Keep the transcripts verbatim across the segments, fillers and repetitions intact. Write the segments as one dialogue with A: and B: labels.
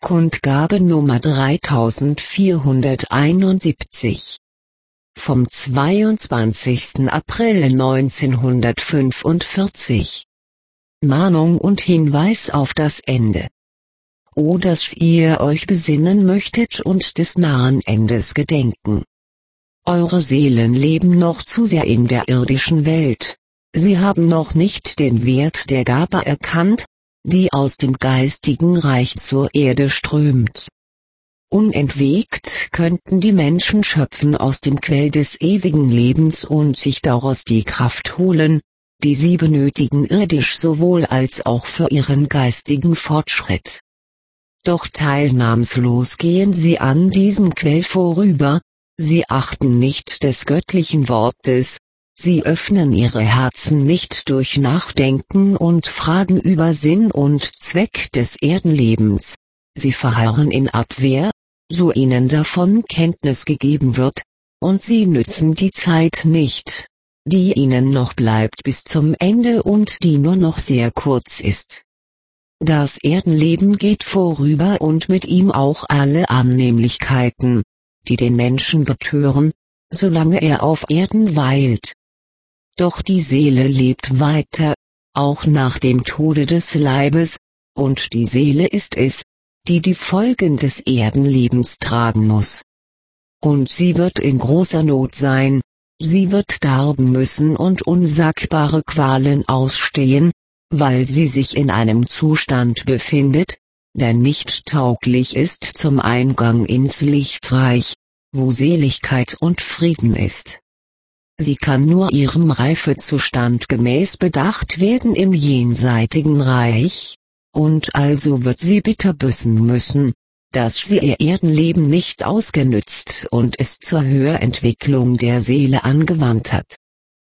A: Kundgabe Nummer dreitausendvierhunderteinundsiebzig. Vom zweiundzwanzigsten April neunzehnhundertfünfundvierzig. Mahnung und Hinweis auf das Ende. O, dass ihr euch besinnen möchtet und des nahen Endes gedenken. Eure Seelen leben noch zu sehr in der irdischen Welt. Sie haben noch nicht den Wert der Gabe erkannt, die aus dem geistigen Reich zur Erde strömt. Unentwegt könnten die Menschen schöpfen aus dem Quell des ewigen Lebens und sich daraus die Kraft holen, die sie benötigen irdisch sowohl als auch für ihren geistigen Fortschritt. Doch teilnahmslos gehen sie an diesem Quell vorüber, sie achten nicht des göttlichen Wortes, sie öffnen ihre Herzen nicht durch Nachdenken und Fragen über Sinn und Zweck des Erdenlebens. Sie verharren in Abwehr, so ihnen davon Kenntnis gegeben wird, und sie nützen die Zeit nicht, die ihnen noch bleibt bis zum Ende und die nur noch sehr kurz ist. Das Erdenleben geht vorüber und mit ihm auch alle Annehmlichkeiten, die den Menschen betören, solange er auf Erden weilt. Doch die Seele lebt weiter, auch nach dem Tode des Leibes, und die Seele ist es, die die Folgen des Erdenlebens tragen muss. Und sie wird in großer Not sein, sie wird darben müssen und unsagbare Qualen ausstehen, weil sie sich in einem Zustand befindet, der nicht tauglich ist zum Eingang ins Lichtreich, wo Seligkeit und Frieden ist. Sie kann nur ihrem Reifezustand gemäß bedacht werden im jenseitigen Reich, und also wird sie bitter büßen müssen, dass sie ihr Erdenleben nicht ausgenützt und es zur Höherentwicklung der Seele angewandt hat.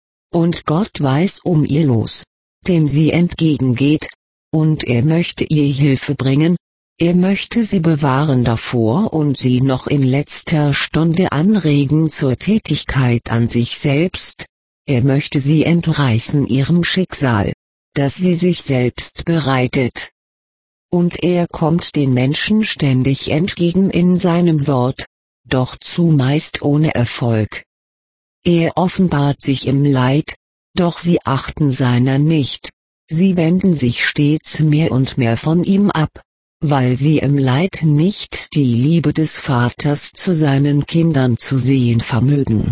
A: Und Gott weiß um ihr Los, dem sie entgegengeht, und er möchte ihr Hilfe bringen, er möchte sie bewahren davor und sie noch in letzter Stunde anregen zur Tätigkeit an sich selbst, er möchte sie entreißen ihrem Schicksal, das sie sich selbst bereitet. Und er kommt den Menschen ständig entgegen in seinem Wort, doch zumeist ohne Erfolg. Er offenbart sich im Leid, doch sie achten seiner nicht, sie wenden sich stets mehr und mehr von ihm ab, weil sie im Leid nicht die Liebe des Vaters zu seinen Kindern zu sehen vermögen.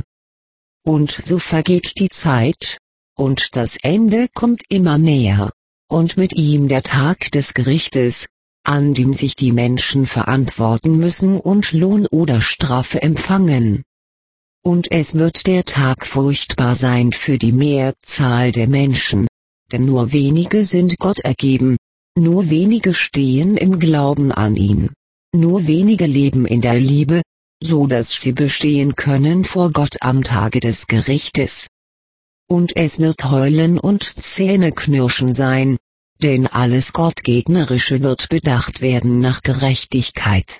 A: Und so vergeht die Zeit, und das Ende kommt immer näher, und mit ihm der Tag des Gerichtes, an dem sich die Menschen verantworten müssen und Lohn oder Strafe empfangen. Und es wird der Tag furchtbar sein für die Mehrzahl der Menschen, denn nur wenige sind Gott ergeben, nur wenige stehen im Glauben an ihn, nur wenige leben in der Liebe, so dass sie bestehen können vor Gott am Tage des Gerichtes. Und es wird Heulen und Zähneknirschen sein, denn alles Gottgegnerische wird bedacht werden nach Gerechtigkeit.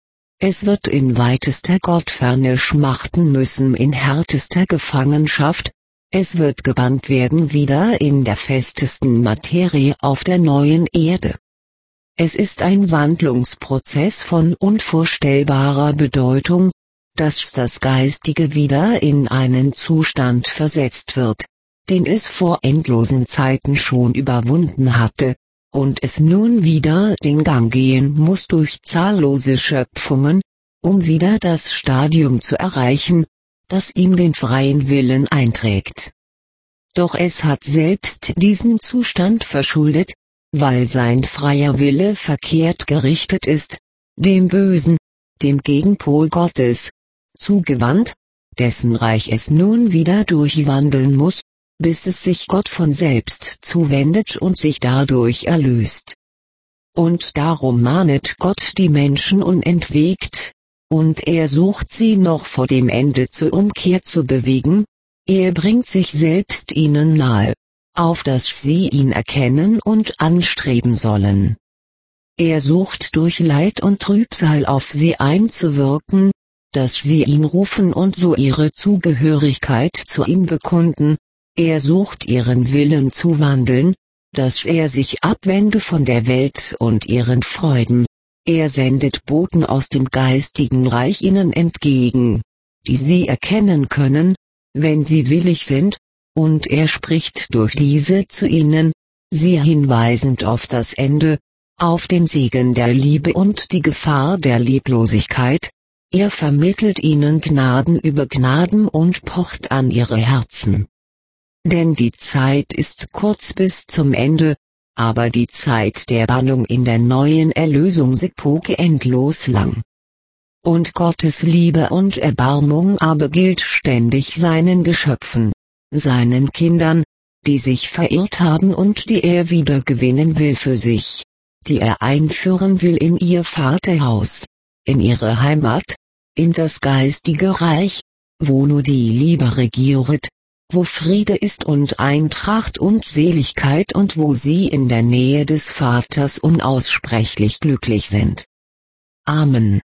A: Es wird in weitester Gottferne schmachten müssen in härtester Gefangenschaft, es wird gebannt werden wieder in der festesten Materie auf der neuen Erde. Es ist ein Wandlungsprozess von unvorstellbarer Bedeutung, dass das Geistige wieder in einen Zustand versetzt wird, den es vor endlosen Zeiten schon überwunden hatte, und es nun wieder den Gang gehen muss durch zahllose Schöpfungen, um wieder das Stadium zu erreichen, das ihm den freien Willen einträgt. Doch es hat selbst diesen Zustand verschuldet, weil sein freier Wille verkehrt gerichtet ist, dem Bösen, dem Gegenpol Gottes, zugewandt, dessen Reich es nun wieder durchwandeln muss, bis es sich Gott von selbst zuwendet und sich dadurch erlöst. Und darum mahnet Gott die Menschen unentwegt, und er sucht sie noch vor dem Ende zur Umkehr zu bewegen, er bringt sich selbst ihnen nahe, auf dass sie ihn erkennen und anstreben sollen. Er sucht durch Leid und Trübsal auf sie einzuwirken, dass sie ihn rufen und so ihre Zugehörigkeit zu ihm bekunden, er sucht ihren Willen zu wandeln, dass er sich abwende von der Welt und ihren Freuden, Er sendet Boten aus dem geistigen Reich ihnen entgegen, die sie erkennen können, wenn sie willig sind, und er spricht durch diese zu ihnen, sie hinweisend auf das Ende, auf den Segen der Liebe und die Gefahr der Leblosigkeit. Er vermittelt ihnen Gnaden über Gnaden und pocht an ihre Herzen. Denn die Zeit ist kurz bis zum Ende, aber die Zeit der Bannung in der neuen Erlösungsepoche endlos lang. Und Gottes Liebe und Erbarmung aber gilt ständig seinen Geschöpfen, seinen Kindern, die sich verirrt haben und die er wieder gewinnen will für sich, die er einführen will in ihr Vaterhaus, in ihre Heimat, in das geistige Reich, wo nur die Liebe regiert, wo Friede ist und Eintracht und Seligkeit und wo sie in der Nähe des Vaters unaussprechlich glücklich sind. Amen.